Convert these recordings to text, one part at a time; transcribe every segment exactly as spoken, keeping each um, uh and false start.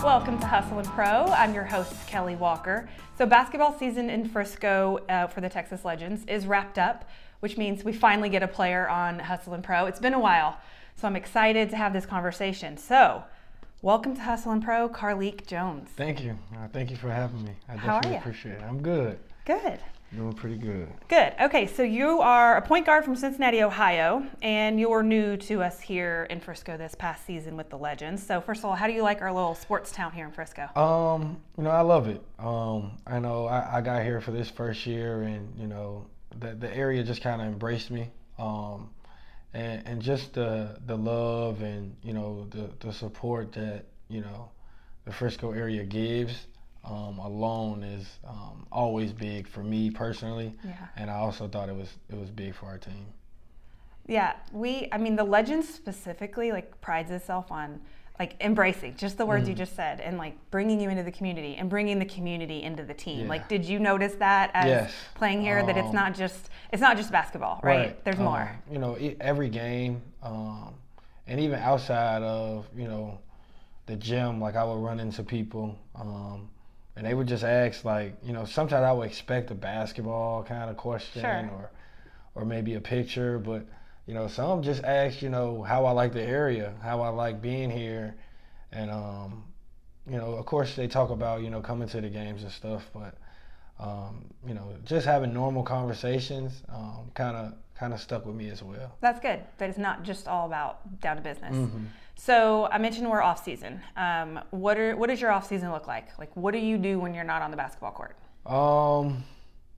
Welcome to Hustle and Pro. I'm your host, Kelly Walker. So basketball season in Frisco uh, for the Texas Legends is wrapped up, which means we finally get a player on Hustle and Pro. It's been a while, so I'm excited to have this conversation. So welcome to Hustle and Pro, Carlik Jones. Thank you. Uh, thank you for having me. I How definitely are you? appreciate it. I'm good. Good. Doing pretty good. Good. Okay, so you are a point guard from Cincinnati, Ohio, and you're new to us here in Frisco this past season with the Legends. So first of all, how do you like our little sports town here in Frisco? Um, you know, I love it. Um, I know I, I got here for this first year, and you know, the the area just kind of embraced me. Um, and and just the the love and you know the the support that you know the Frisco area gives. Um, alone is um, always big for me personally, Yeah. and I also thought it was it was big for our team. Yeah, we, I mean, the Legends specifically, like, prides itself on, like, embracing, just the words Mm. you just said, and, like, bringing you into the community and bringing the community into the team. Yeah. Like, did you notice that as Yes. playing here, that it's Um, not just, it's not just basketball, right? There's Um, more. You know, e- every game, um, and even outside of, you know, the gym, like, I would run into people, um, and they would just ask, like, you know, sometimes I would expect a basketball kind of question Sure. or or maybe a picture, but, you know, some just ask, you know, how I like the area, how I like being here. And, um, you know, of course they talk about, you know, coming to the games and stuff, but, um, you know, just having normal conversations kind of kind of stuck with me as well. That's good, that it's not just all about down to business. Mhm. So I mentioned we're off season. Um, what are what does your off season look like? Like, what do you do when you're not on the basketball court? Um,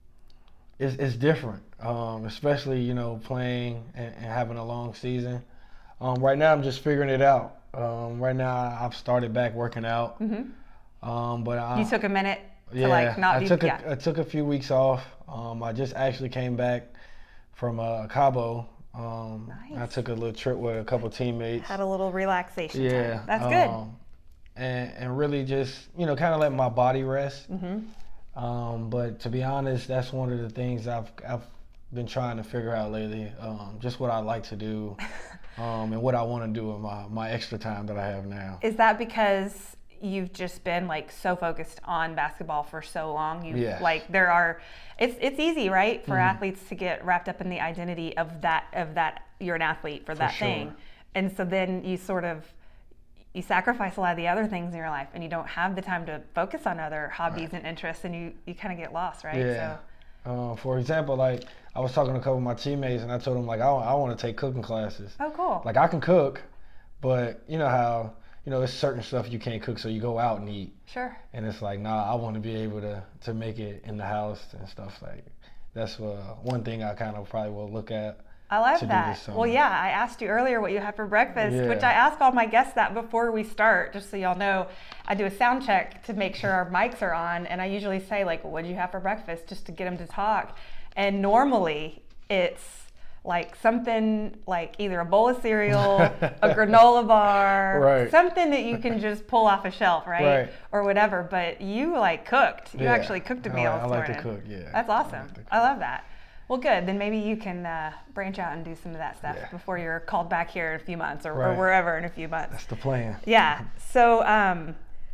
it's it's different, um, especially you know playing and, and having a long season. Um, right now I'm just figuring it out. Um, right now I've started back working out, Mm-hmm. um, but I, You took a minute to yeah, like not I be took a, yeah. I took a few weeks off. Um, I just actually came back from uh, Cabo. Um, I Nice. took a little trip with a couple teammates. Had a little relaxation Yeah, time. That's good. um, and and really just you know kind of let my body rest. Mm-hmm. Um, but to be honest, that's one of the things I've I've been trying to figure out lately. Um, just what I like to do, um, and what I want to do with my, my extra time that I have now. Is that because you've just been like so focused on basketball for so long? You Yes. like there are, it's it's easy, right, for Mhm. athletes to get wrapped up in the identity of that of that you're an athlete for that sure. thing, and so then you sort of you sacrifice a lot of the other things in your life, and you don't have the time to focus on other hobbies Right. and interests, and you you kind of get lost, right? Yeah. So Uh, for example, like I was talking to a couple of my teammates, and I told them like I, I want to take cooking classes. oh, cool. Like I can cook, but you know how you know it's certain stuff you can't cook, so you go out and eat. Sure. And it's like, nah, I want to be able to, to make it in the house and stuff like. That's uh, one thing I kind of probably will look at. I love to do that. this summer. Well, yeah, I asked you earlier what you had for breakfast, Yeah. which I ask all my guests that before we start, just so y'all know. I do a sound check to make sure our mics are on, and I usually say, like, what did you have for breakfast, just to get them to talk. And normally it's like something like either a bowl of cereal, a granola bar, Right. something that you can just pull off a shelf, right? Right. Or whatever. But you like cooked. You Yeah. actually cooked a I meal like- this I like morning. to cook, yeah. That's I awesome. like to cook. I love that. Well, good. Then maybe you can uh, branch out and do some of that stuff Yeah. before you're called back here in a few months, or, or Right. wherever in a few months. That's the plan. Yeah. So, um,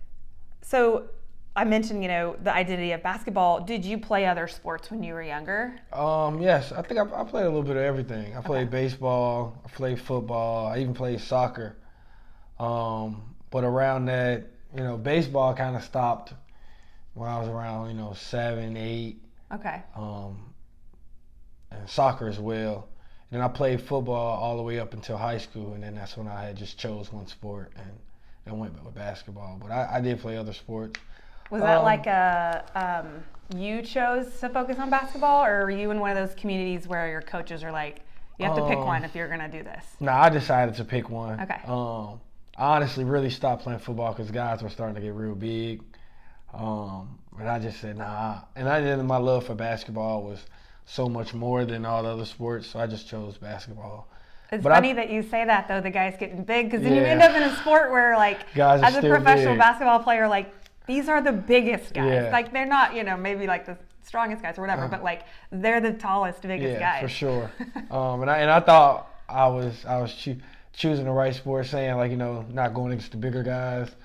so I mentioned, you know, the identity of basketball. Did you play other sports when you were younger? Um, yes, I think I, I played a little bit of everything. I played Okay. baseball, I played football, I even played soccer. Um, but around that, you know, baseball kind of stopped when I was around, you know, seven, eight. Okay. Um, and soccer as well. And then I played football all the way up until high school, and then that's when I had just chose one sport and, and went with basketball. But I, I did play other sports. Was that Um, like a um, you chose to focus on basketball, or were you in one of those communities where your coaches are like, you have to pick Um, one if you're gonna do this? No, I decided to pick one. Okay. Um, I honestly really stopped playing football because guys were starting to get real big. Um, and I just said, nah. And I did my love for basketball was so much more than all the other sports, so I just chose basketball. It's But I- funny that you say that, though, the guy's getting big, because then you Yeah. end up in a sport where, like, Guys are as a still professional big. basketball player, like, these are the biggest guys. Yeah. Like, they're not, you know, maybe like the strongest guys or whatever, Uh-huh. but like they're the tallest, biggest yeah, guys. for sure. um, and I and I thought I was I was choo- choosing the right sport, saying like you know not going against the bigger guys,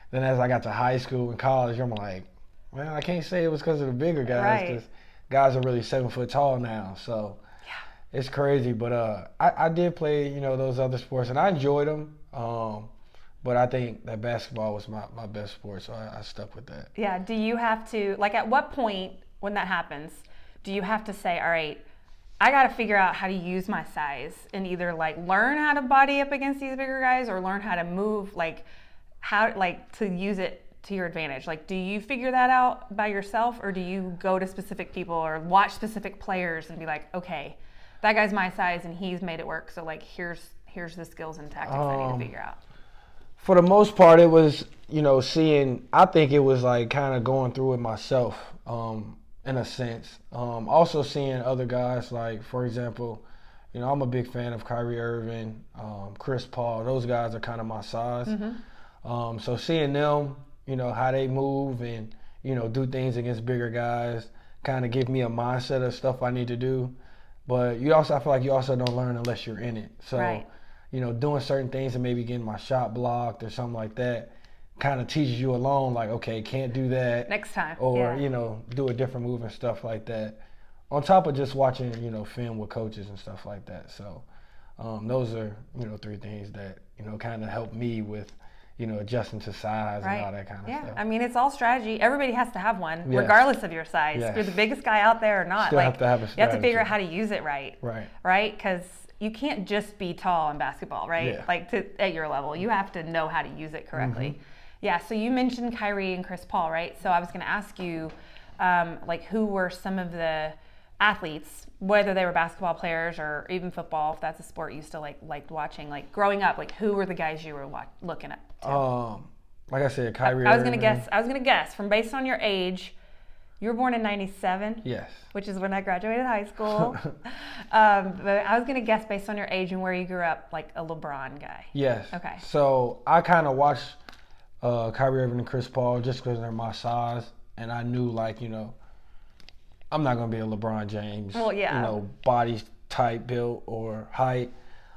then as I got to high school and college, I'm like, man, I can't say it was because of the bigger guys. Right. Because guys are really seven foot tall now. So Yeah. it's crazy. But uh, I, I did play, you know, those other sports, and I enjoyed them. Um, but I think that basketball was my, my best sport, so I, I stuck with that. Yeah. Do you have to, like, at what point when that happens, do you have to say, all right, I got to figure out how to use my size and either like learn how to body up against these bigger guys or learn how to move, like how, like to use it to your advantage? Like, do you figure that out by yourself, or do you go to specific people or watch specific players and be like, okay, that guy's my size and he's made it work. So like, here's, here's the skills and tactics um, I need to figure out. For the most part, it was, you know, seeing, I think it was like kind of going through it myself. Um, in a sense. Um, also seeing other guys, like, for example, you know, I'm a big fan of Kyrie Irving, um, Chris Paul. Those guys are kind of my size. Mm-hmm. Um, so seeing them, you know, how they move and, you know, do things against bigger guys kind of give me a mindset of stuff I need to do. But you also, I feel like you also don't learn unless you're in it. So, right. you know, doing certain things and maybe getting my shot blocked or something like that kind of teaches you alone, like, okay, can't do that next time, or yeah. you know, do a different move and stuff like that. On top of just watching, you know, film with coaches and stuff like that. So um, those are, you know, three things that, you know, kind of help me with, you know, adjusting to size right. and all that kind of yeah. stuff. I mean, it's all strategy. Everybody has to have one, yes. regardless of your size. Yes. If you're the biggest guy out there or not, Still like have to have a strategy. You have to figure out how to use it right. Right. Right? Because you can't just be tall in basketball, right? Yeah. Like to, at your level, you have to know how to use it correctly. Mm-hmm. Yeah, so you mentioned Kyrie and Chris Paul, right? So I was going to ask you, um, like, who were some of the athletes, whether they were basketball players or even football, if that's a sport you still like liked watching, like growing up, like who were the guys you were watch, looking at? To? Um, like I said, Kyrie. I, I was going to guess. I was going to guess from based on your age. You were born in ninety-seven. Yes. Which is when I graduated high school. um, but I was going to guess based on your age and where you grew up, like a LeBron guy. Yes. Okay. So I kind of watched uh, Kyrie Irving and Chris Paul just because they're my size, and I knew, like, you know, I'm not going to be a LeBron James, well, yeah. you know, body type, build, or height.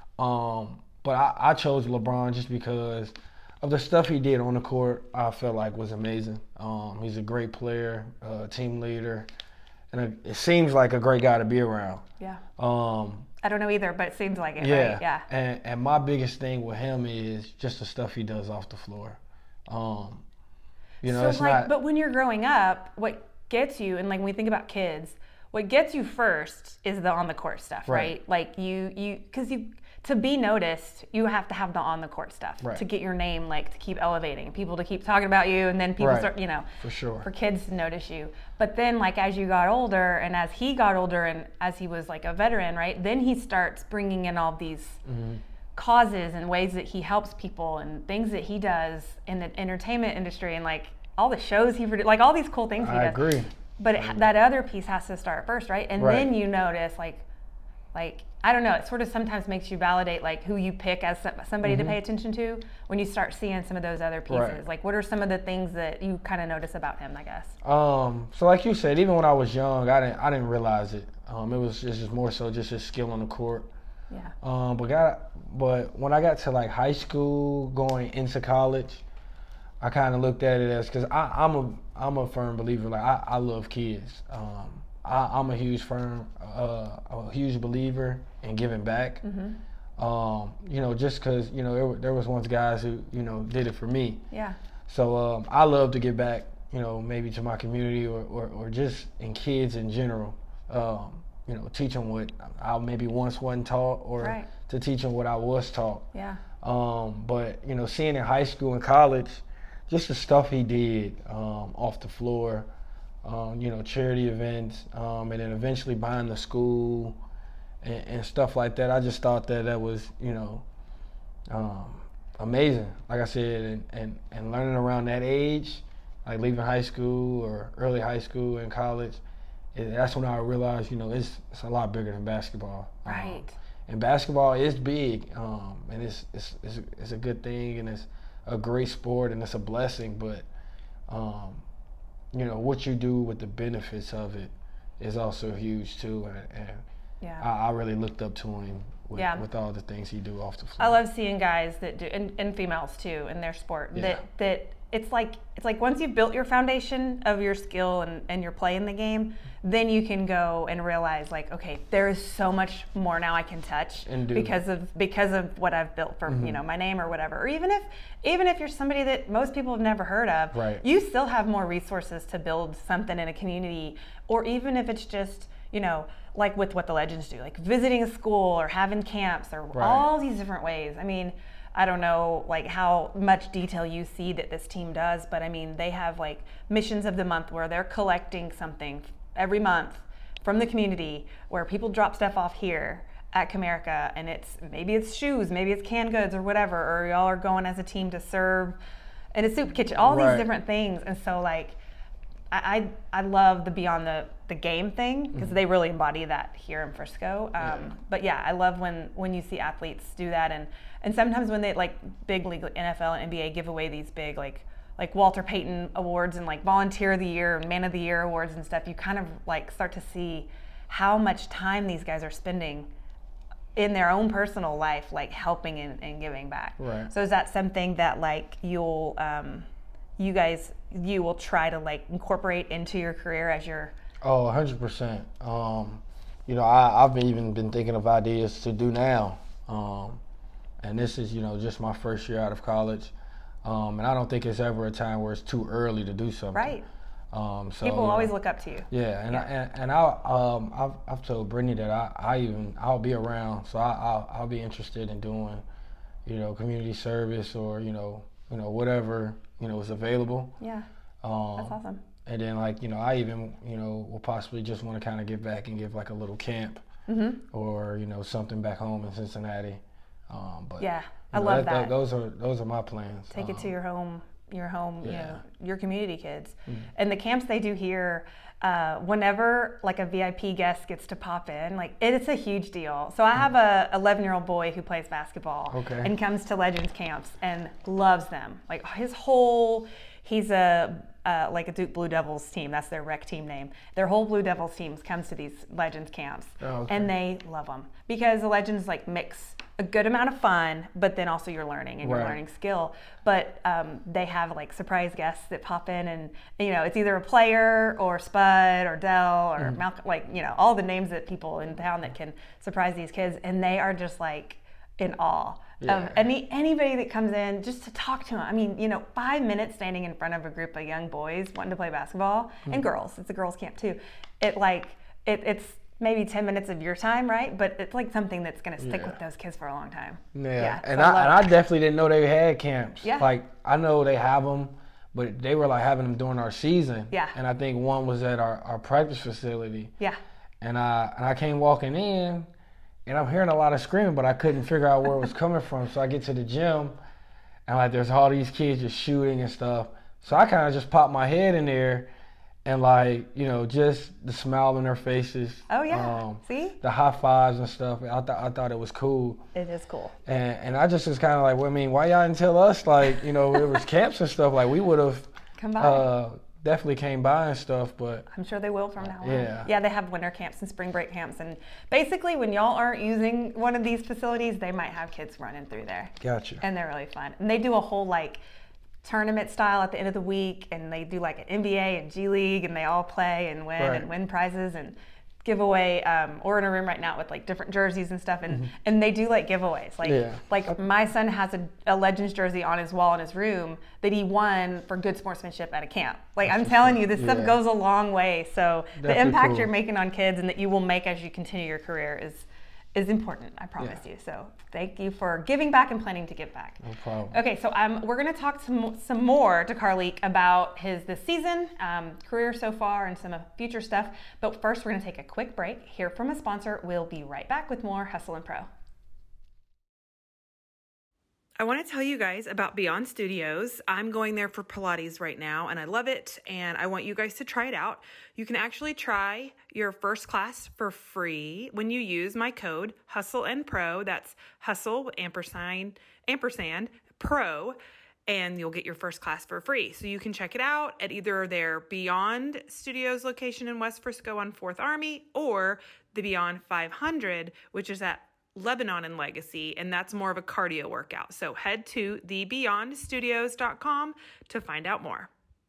Um, but I, I chose LeBron just because of the stuff he did on the court. I felt like was amazing. Um, he's a great player, uh, team leader, and a, it seems like a great guy to be around. Yeah. Um, I don't know either, but it seems like it, yeah. right? Yeah. And, and my biggest thing with him is just the stuff he does off the floor. Um, you know, so it's like, not. But when you're growing up, what gets you, and like when we think about kids, what gets you first is the on the court stuff, right? Right. Like you, you, because you, to be noticed, you have to have the on the court stuff Right. to get your name, like to keep elevating, people to keep talking about you, and then people Right. start, you know, For sure. for kids to notice you. But then, like as you got older, and as he got older, and as he was like a veteran, right? Then he starts bringing in all these. Mm-hmm. causes and ways that he helps people and things that he does in the entertainment industry and like all the shows he produced, like all these cool things he I does. agree. But it, that other piece has to start first, right? And Right. then you notice like, like, I don't know, it sort of sometimes makes you validate like who you pick as somebody mm-hmm. to pay attention to when you start seeing some of those other pieces. Right. Like what are some of the things that you kind of notice about him, I guess? Um, so like you said, even when I was young, I didn't I didn't realize it. Um, it was just more so just his skill on the court. Yeah. Um, but got but when I got to like high school, going into college, I kind of looked at it as because I'm a I'm a firm believer. Like I, I love kids. Um, I, I'm a huge firm, uh, a huge believer in giving back. Mm-hmm. Um, you know, just because you know there, there was once guys who you know did it for me. Yeah. So um, I love to give back. You know, maybe to my community or or, or just in kids in general. Um, you know, teach them what I maybe once wasn't taught, or right. to teach them what I was taught. Yeah. Um, but you know, seeing in high school and college, just the stuff he did um, off the floor, um, you know, charity events, um, and then eventually behind the school and, and stuff like that. I just thought that that was, you know, um, amazing. Like I said, and, and, and learning around that age, like leaving high school or early high school and college, it, that's when I realized, you know, it's it's a lot bigger than basketball. Right. Um, and basketball is big, um, and it's, it's it's it's a good thing, and it's a great sport, and it's a blessing. But um, you know what you do with the benefits of it is also huge too, and, and yeah. I, I really looked up to him with, yeah. with all the things he do off the floor. I love seeing guys that do, and, and females too, in their sport yeah. that that it's like it's like once you've built your foundation of your skill and, and your play in the game, then you can go and realize like, okay, there is so much more now I can touch because of because of what I've built for mm-hmm. you know my name or whatever. Or even if even if you're somebody that most people have never heard of, right. you still have more resources to build something in a community. Or even if it's just, you know, like with what the Legends do, like visiting a school or having camps or right. all these different ways. I mean, I don't know like how much detail you see that this team does, but I mean, they have like missions of the month where they're collecting something every month from the community where people drop stuff off here at Comerica, and it's maybe it's shoes, maybe it's canned goods or whatever, or y'all are going as a team to serve in a soup kitchen, all right. these different things. And so like, I, I love the beyond the, the game thing because mm-hmm. they really embody that here in Frisco. Um, yeah. But yeah, I love when, when you see athletes do that, and, and sometimes when they like big league N F L and N B A give away these big like like Walter Payton awards and like Volunteer of the Year and Man of the Year awards and stuff, you kind of like start to see how much time these guys are spending in their own personal life, like helping and, and giving back. Right. So is that something that like you'll um, you guys you will try to like incorporate into your career as you're oh one hundred percent um you know I, I've been, even been thinking of ideas to do now, um and this is you know just my first year out of college, um and I don't think it's ever a time where it's too early to do something, right. um so people you always know, look up to you. yeah and yeah. I, and, and I um I've, I've told Brittany that I, I even I'll be around, so I I'll, I'll be interested in doing you know community service or you know you know whatever you know is available. Yeah. Um, That's awesome. And then, like, you know, I even, you know, will possibly just want to kind of give back and give, like, a little camp mm-hmm. or, you know, something back home in Cincinnati. Um, but yeah, I know, love that, that. that. Those are those are my plans. Take um, it to your home, your home, yeah. you know, your community kids. Mm-hmm. And the camps they do here, uh, whenever, like, a V I P guest gets to pop in, like, it's a huge deal. So I have a eleven-year-old boy who plays basketball okay. and comes to Legends camps and loves them. Like, his whole... He's a uh, like a Duke Blue Devils team. That's their rec team name. Their whole Blue Devils teams comes to these Legends camps, oh, okay. and they love them because the Legends like mix a good amount of fun, but then also you're learning and right. you're learning skill. But um, they have like surprise guests that pop in, and you know it's either a player or Spud or Dell or mm. Malcolm, like you know all the names that people in town that can surprise these kids, and they are just like in awe. Yeah. Of any anybody that comes in just to talk to them. I mean, you know, five minutes standing in front of a group of young boys wanting to play basketball mm-hmm. and girls. It's a girls' camp too. It like it, it's maybe ten minutes of your time, right? But it's like something that's going to stick yeah. with those kids for a long time. Yeah, yeah and so I, I and I definitely didn't know they had camps. Yeah. Like I know they have them, but they were like having them during our season. Yeah. And I think one was at our, our practice facility. Yeah. And I and I came walking in. And I'm hearing a lot of screaming, but I couldn't figure out where it was coming from. So I get to the gym, and like there's all these kids just shooting and stuff. So I kind of just popped my head in there, and like you know, just the smile on their faces. Oh yeah, um, see the high fives and stuff. I thought I thought it was cool. It is cool. And and I just was kind of like, well, I mean, why y'all didn't tell us like you know there was camps and stuff, like we would have come by. Uh, definitely came by and stuff, but I'm sure they will from now on. Yeah. Yeah, they have winter camps and spring break camps, and basically when y'all aren't using one of these facilities, they might have kids running through there. Gotcha. And they're really fun. And they do a whole like tournament style at the end of the week, and they do like an N B A and G League, and they all play and win right. and win prizes and give away. Um, we're in a room right now with like different jerseys and stuff, and, mm-hmm. and they do like giveaways. Like yeah. like my son has a, a Legends jersey on his wall in his room that he won for good sportsmanship at a camp. Like That's I'm telling you, this yeah. stuff goes a long way. So Definitely the impact cool. you're making on kids and that you will make as you continue your career is is important, I promise yeah. you. So thank you for giving back and planning to give back. No problem. Okay, so um, we're going to talk some, some more to Carlik about his this season, um, career so far, and some future stuff. But first, we're going to take a quick break, hear from a sponsor. We'll be right back with more Hustle and Pro. I want to tell you guys about Beyond Studios. I'm going there for Pilates right now, and I love it, and I want you guys to try it out. You can actually try your first class for free when you use my code Hustle and Pro. That's Hustle ampersand ampersand Pro, and you'll get your first class for free. So you can check it out at either their Beyond Studios location in West Frisco on fourth Army or the Beyond five hundred, which is at Lebanon and Legacy, and that's more of a cardio workout. So head to the beyond studios dot com to find out more.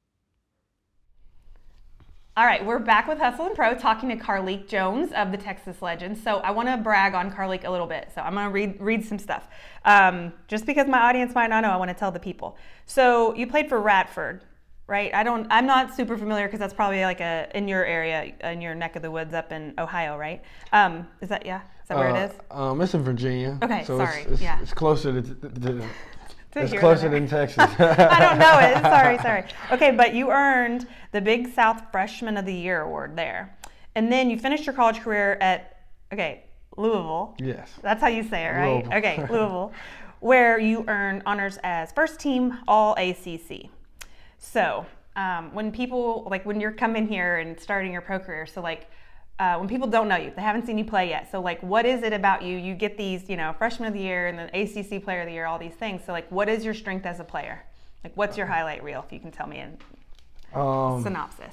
All right, we're back with Hustle and Pro talking to Carleek Jones of the Texas Legends. So I want to brag on Carleek a little bit. So I'm going to read read some stuff. Um, just because my audience might not know, I want to tell the people. So you played for Radford, right? I don't. I'm not super familiar because that's probably like a in your area, in your neck of the woods up in Ohio, right? Um, is that yeah? Is that where uh, it is? Um, it's in Virginia. Okay, so sorry. It's, it's, yeah, it's closer to. to, to It's here closer than than Texas. I don't know it. Sorry, sorry. Okay, but you earned the Big South Freshman of the Year award there. And then you finished your college career at, okay, Louisville. Yes. That's how you say it, right? Louisville. Okay, Louisville, where you earned honors as first team All A C C. So um, when people, like when you're coming here and starting your pro career, so like, Uh, when people don't know you, they haven't seen you play yet. So like, what is it about you? You get these, you know, freshman of the year and then A C C player of the year, all these things. So like, what is your strength as a player? Like, what's your highlight reel, if you can tell me in Um, synopsis?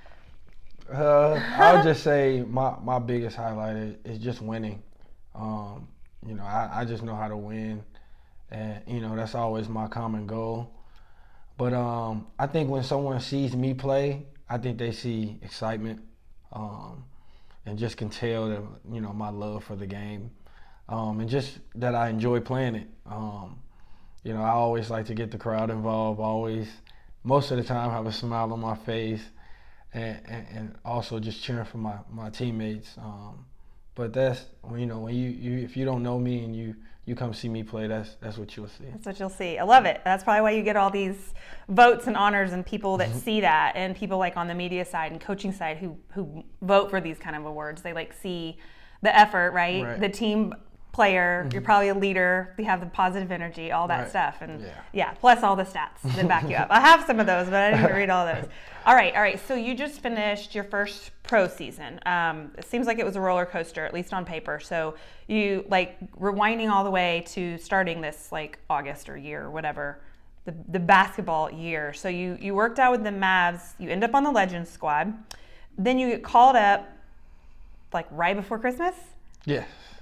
Uh, I would just say my, my biggest highlight is, is just winning. Um, you know, I, I just know how to win, and you know that's always my common goal. But um, I think when someone sees me play, I think they see excitement. Um, and just can tell that, you know, my love for the game, um, and just that I enjoy playing it. Um, you know, I always like to get the crowd involved, always, most of the time have a smile on my face, and, and, and also just cheering for my, my teammates. Um, but that's, you know, when you, you, if you don't know me and you, you come see me play, that's that's what you'll see. That's what you'll see. I love it. That's probably why you get all these votes and honors and people that see that, and people like on the media side and coaching side who who vote for these kind of awards. They like see the effort, right? Right. The team player. Mm-hmm. You're probably a leader. You have the positive energy, all that Right. stuff, and yeah. yeah, plus all the stats that back you up. I have some of those, but I didn't read all those. All right, all right. So you just finished your first pro season. Um, it seems like it was a roller coaster, at least on paper. So you like rewinding all the way to starting this like August or year or whatever, the the basketball year. So you you worked out with the Mavs. You end up on the Legends squad. Then you get called up like right before Christmas. Yes.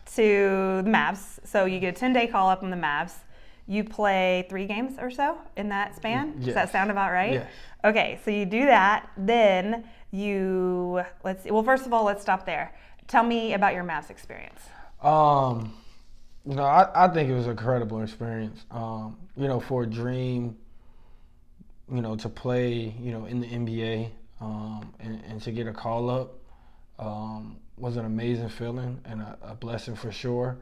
To the Mavs. So you get a ten-day call up on the Mavs. You play three games or so in that span. Yes. Does that sound about right? Yes. Okay, so you do that. Then you, let's see. Well, first of all, let's stop there. Tell me about your Mavs experience. Um, you know, I, I think it was an incredible experience. Um, you know, for a dream, you know, to play, you know, in the N B A, um, and, and to get a call up, um, was an amazing feeling and a, a blessing for sure.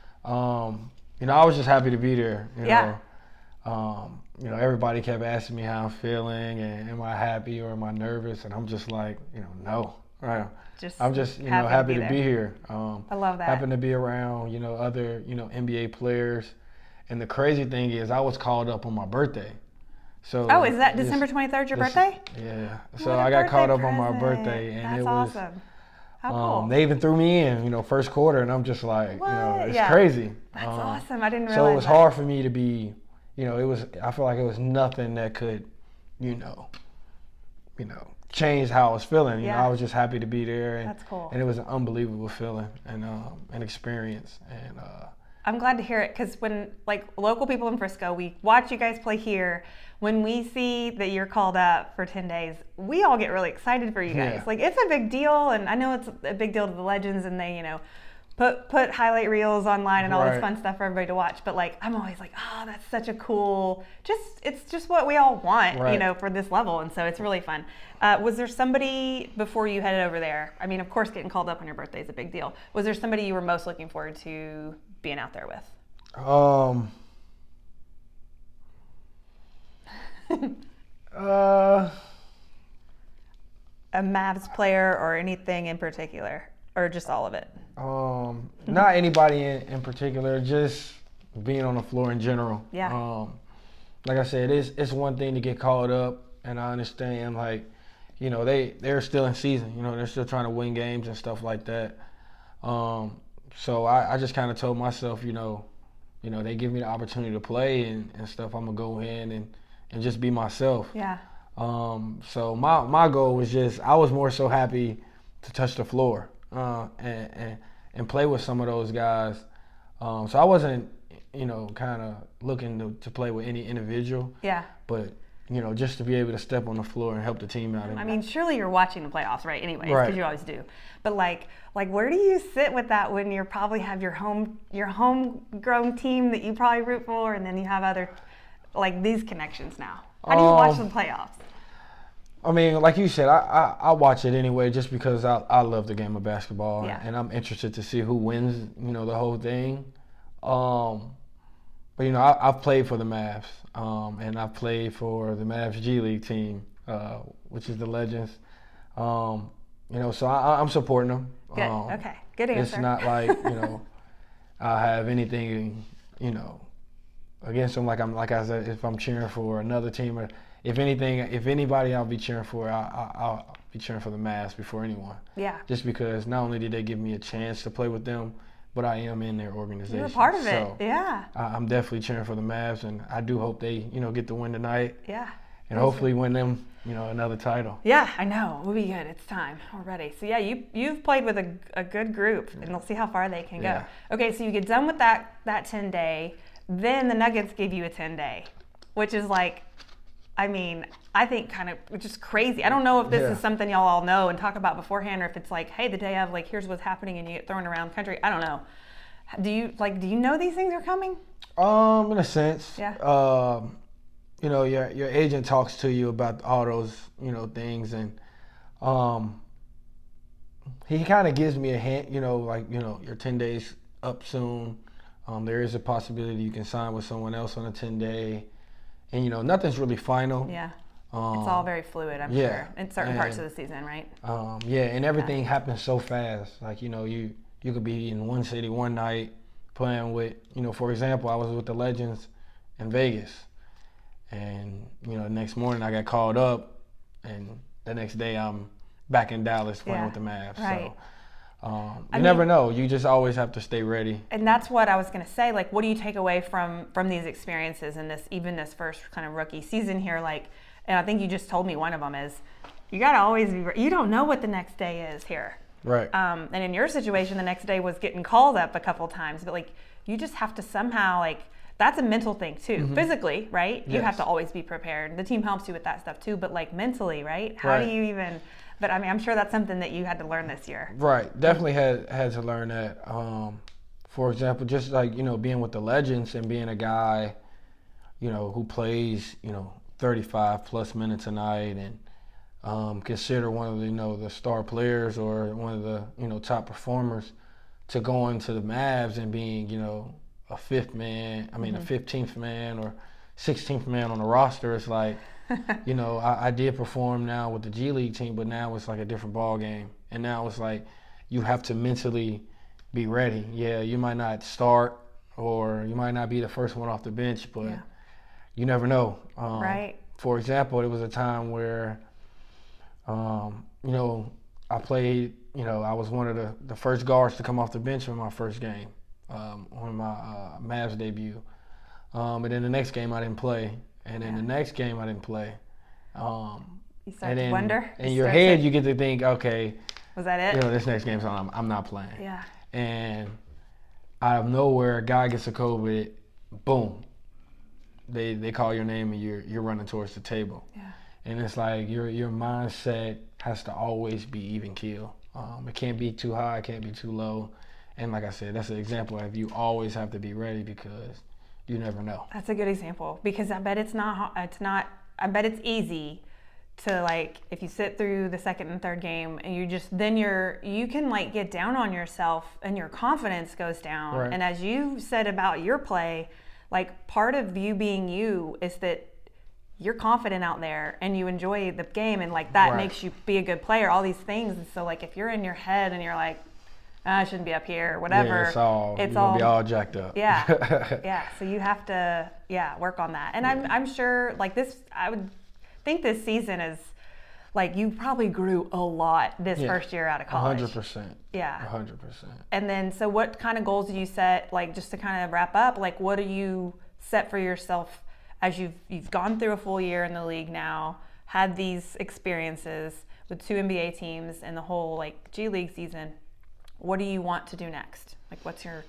Um, you know, I was just happy to be there. You Yeah. know, um, you know, everybody kept asking me how I'm feeling and am I happy or am I nervous, and I'm just like, you know, no. Right. Just I'm just, you happy know, to happy be to there. be here. Um, I love that. Happen to be around, you know, other, you know, N B A players. And the crazy thing is I was called up on my birthday. So Oh, is that this- December twenty-third your this- birthday? Yeah. So What a I got called up birthday on my present. birthday, and That's it was awesome. How cool. um, they even threw me in, you know, first quarter, and I'm just like, What? you know, it's Yeah. crazy. That's Um, awesome. I didn't realize So it was that. hard for me to be, you know, it was. I feel like it was nothing that could, you know, you know, change how I was feeling. You Yeah. know, I was just happy to be there, and That's cool. and it was an unbelievable feeling and um, an experience, and uh, I'm glad to hear it, because when like local people in Frisco, we watch you guys play here. When we see that you're called up for ten days, we all get really excited for you guys. Yeah. Like, it's a big deal, and I know it's a big deal to the Legends, and they, you know, put put highlight reels online and all this Right. fun stuff for everybody to watch. But like, I'm always like, oh, that's such a cool. Just it's just what we all want, you Right. know, for this level, and so it's really fun. Uh, was there somebody before you headed over there? I mean, of course, getting called up on your birthday is a big deal. Was there somebody you were most looking forward to being out there with? um, uh, A Mavs player or anything in particular, or just all of it? um, not anybody in, in particular, just being on the floor in general. Yeah. Um, like I said, it's it's one thing to get called up, and I understand, like, you know, they they're still in season. You know, they're still trying to win games and stuff like that. Um, so I, I just kind of told myself, you know, you know, they give me the opportunity to play and, and stuff. I'm gonna go in and, and just be myself. Yeah. Um, so my my goal was just, I was more so happy to touch the floor uh, and, and and play with some of those guys Um, so I wasn't, you know, kind of looking to, to play with any individual. Yeah. But, you know, just to be able to step on the floor and help the team out. I mean, surely you're watching the playoffs, right? Anyways, because Right. you always do. But like, like, where do you sit with that when you probably have your home, your homegrown team that you probably root for, and then you have other, like these connections now? How do you watch Um, the playoffs? I mean, like you said, I, I, I watch it anyway just because I, I love the game of basketball. Yeah. And I'm interested to see who wins, you know, the whole thing. Um, but, you know, I, I've played for the Mavs, um, and I've played for the Mavs G League team, uh, which is the Legends. Um, you know, so I, I'm supporting them. Good. Um, Okay. Good answer. It's not like, you know, I have anything, you know, against them. Like I'm, like I said, if I'm cheering for another team, or if anything, if anybody, I'll be cheering for. I, I, I'll be cheering for the Mavs before anyone. Yeah. Just because not only did they give me a chance to play with them, but I am in their organization. You're a part of it. So Yeah. I, I'm definitely cheering for the Mavs, and I do hope they, you know, get the win tonight, Yeah. and hopefully win them, you know, another title. Yeah, I know. We'll be good. It's time. We're ready. So yeah, you you've played with a, a good group, and we'll see how far they can Yeah. go. Okay, so you get done with that that ten day, then the Nuggets give you a ten day, which is like, I mean, I think kind of just crazy. I don't know if this Yeah. is something y'all all know and talk about beforehand, or if it's like, hey, the day of, like, here's what's happening, and you get thrown around the country. I don't know. Do you like? Do you know these things are coming? Um, in a sense. Yeah. Um, you know, your your agent talks to you about all those, you know, things, and um, he kind of gives me a hint. You know, like, you know, your ten days up soon. Um, there is a possibility you can sign with someone else on a ten day, and you know, nothing's really final. Yeah. Um, It's all very fluid, I'm yeah, sure, in certain parts of and- the season, right? Um, yeah, and everything happens so fast. Like, you know, you you could be in one city one night playing with, you know, for example, I was with the Legends in Vegas, and you know, the next morning I got called up, and the next day I'm back in Dallas playing Yeah, with the Mavs. right. So um, you I never mean- know. You just always have to stay ready. And that's what I was going to say. Like, what do you take away from from these experiences and this, even this first kind of rookie season here? Like, and I think you just told me one of them is, you got to always be. You don't know what the next day is here. Right. Um, and in your situation, the next day was getting called up a couple times, but like, you just have to somehow, like, that's a mental thing too. Physically, right? You Yes. have to always be prepared. The team helps you with that stuff too, but like mentally, right? How Right. do you even? But I mean, I'm sure that's something that you had to learn this year. Right. Definitely had had to learn that. Um, for example, just like, you know, being with the Legends and being a guy, you know, who plays, you know, thirty-five plus minutes a night, and um, consider one of the, you know, the star players or one of the, you know, top performers, to go into the Mavs and being, you know, a fifth man, I mean, a fifteenth man or sixteenth man on the roster. It's like, you know, I, I did perform now with the G League team, but now it's like a different ball game. And now it's like you have to mentally be ready. Yeah, you might not start, or you might not be the first one off the bench, but Yeah. you never know. Um, Right. For example, it was a time where, um, you know, I played, you know, I was one of the, the first guards to come off the bench in my first game, um, on my uh, Mavs debut. Um, and then the next game I didn't play. And then Yeah. the next game I didn't play. Um, You start and to then wonder. in You your start to- head, you get to think, okay, was that it? you know, this next game's on, I'm, I'm not playing. Yeah. And out of nowhere, a guy gets a COVID, boom. They they call your name and you're you're running towards the table. Yeah. And it's like your your mindset has to always be even keel. Um, it can't be too high, it can't be too low. And like I said, that's an example of you always have to be ready, because you never know. That's a good example, because I bet it's not. ho- It's not. I bet it's easy to, like, if you sit through the second and third game and you just then you're you can like get down on yourself and your confidence goes down. Right. And as you said about your play, like, part of you being you is that you're confident out there and you enjoy the game, and like that Right. makes you be a good player. All these things, and so like if you're in your head and you're like, "Ah, I shouldn't be up here, whatever. Yeah, it's all it's you're all gonna be all jacked up. yeah, yeah. So you have to, yeah, work on that. And I'm, I'm sure, like this, I would think this season is, like, you probably grew a lot this Yeah. first year out of A college. hundred percent. A Yeah. hundred percent. And then, so what kind of goals do you set? Like, just to kind of wrap up, like, what do you set for yourself as you've you've gone through a full year in the league now, had these experiences with two N B A teams and the whole like G League season? What do you want to do next? Like, what's your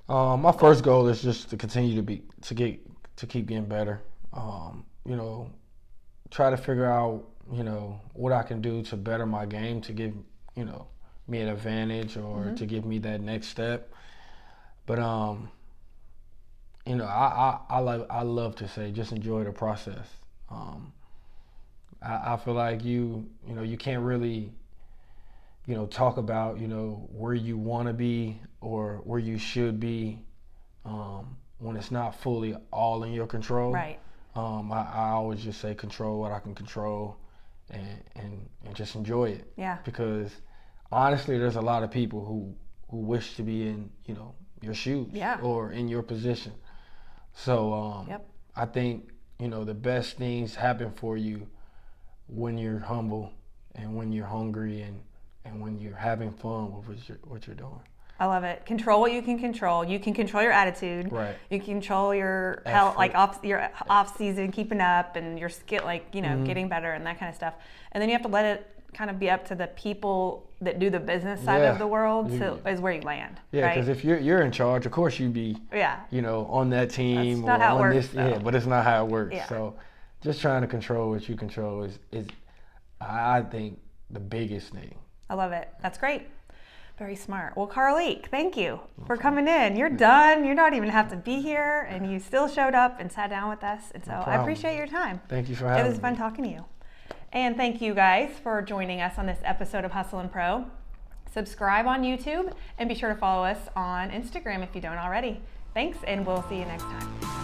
Um, my first goal is just to continue to be to get to keep getting better. Um, you know, try to figure out you know what I can do to better my game to give you know me an advantage or mm-hmm. to give me that next step. But um, you know, I I I like I love to say just enjoy the process. Um, I, I feel like you you know you can't really you know talk about you know where you want to be or where you should be um, when it's not fully all in your control. Right. Um, I, I always just say control what I can control and, and, and just enjoy it. Yeah. Because honestly, there's a lot of people who, who wish to be in, you know, your shoes yeah. or in your position. So um, yep. I think, you know, the best things happen for you when you're humble and when you're hungry and, and when you're having fun with what you're, what you're doing. I love it. Control what you can control. You can control your attitude. Right. You can control your health, like off your off season, keeping up, and your skill, like you know, mm-hmm. getting better and that kind of stuff. And then you have to let it kind of be up to the people that do the business side yeah. of the world. You, to, is where you land. Yeah, because right? if you're you're in charge, of course you'd be. Yeah. You know, on that team. That's not or how it on works. This, yeah, but it's not how it works. Yeah. So, just trying to control what you control is is, I think, the biggest thing. I love it. That's great. Very smart. Well, Carlik, thank you for coming in. You're done. You don't even have to be here, and you still showed up and sat down with us. And so no I appreciate your time. Thank you for having me. It was fun talking to you. And thank you guys for joining us on this episode of Hustle and Pro. Subscribe on YouTube and be sure to follow us on Instagram if you don't already. Thanks, and we'll see you next time.